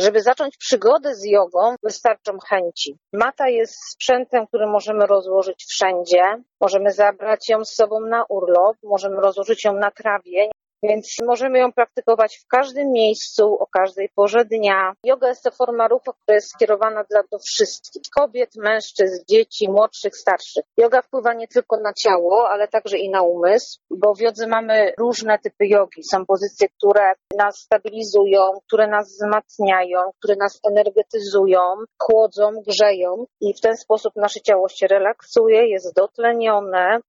Żeby zacząć przygodę z jogą, wystarczą chęci. Mata jest sprzętem, który możemy rozłożyć wszędzie. Możemy zabrać ją z sobą na urlop, możemy rozłożyć ją na trawie. Więc możemy ją praktykować w każdym miejscu, o każdej porze dnia. Joga jest to forma ruchu, która jest skierowana do wszystkich. Kobiet, mężczyzn, dzieci, młodszych, starszych. Joga wpływa nie tylko na ciało, ale także i na umysł, bo w jodze mamy różne typy jogi. Są pozycje, które nas stabilizują, które nas wzmacniają, które nas energetyzują, chłodzą, grzeją i w ten sposób nasze ciało się relaksuje, jest dotlenione,